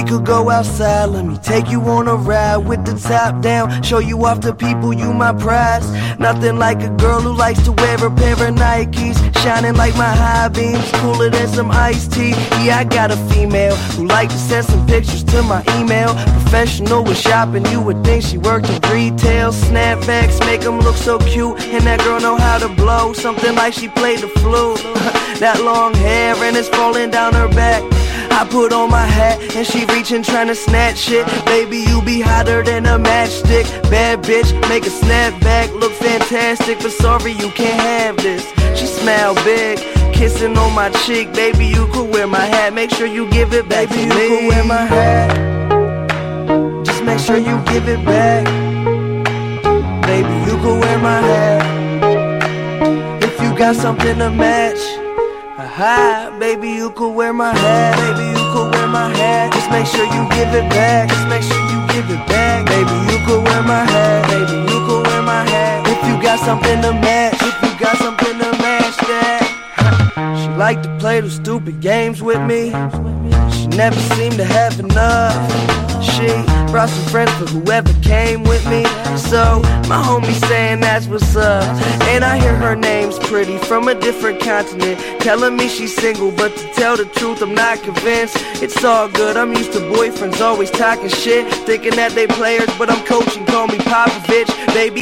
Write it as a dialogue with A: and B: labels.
A: could go outside, let me take you on a ride with the top down, show you off to people, you my prize. Nothing like a girl who likes to wear a pair of Nikes, shining like my high beams, cooler than some iced tea. Yeah, I got a female who like to send some pictures to my email. Professional with shopping, you would think she worked in retail. Snapbacks make them look so cute, and that girl know how to blow, something like she played the flute. That long hair and it's falling down her back. I put on my hat and she reaching trying to snatch shit. Baby, you be hotter than a matchstick. Bad bitch, make a snapback look fantastic, but sorry you can't have this. She smile big, kissing on my cheek. Baby, you could wear my hat, make sure you give it back to me. Baby, you could wear my hat, just make sure you give it back. Baby, you could wear my hat if you got something to match. Aha, baby, you could wear my hat. Baby, you could wear my hat. Just make sure you give it back. Just make sure you give it back. Baby, you could wear my hat. Baby, you could wear my hat if you got something to match. If you got something to match that. She liked to play those stupid games with me. She never seemed to have enough. She brought some friends for whoever came with me. So my homie saying that's what's up, and I hear her name's pretty from a different continent, telling me she's single, but to tell the truth I'm not convinced. It's all good, I'm used to boyfriends always talking shit, thinking that they players, but I'm coaching, call me Popovich. Baby,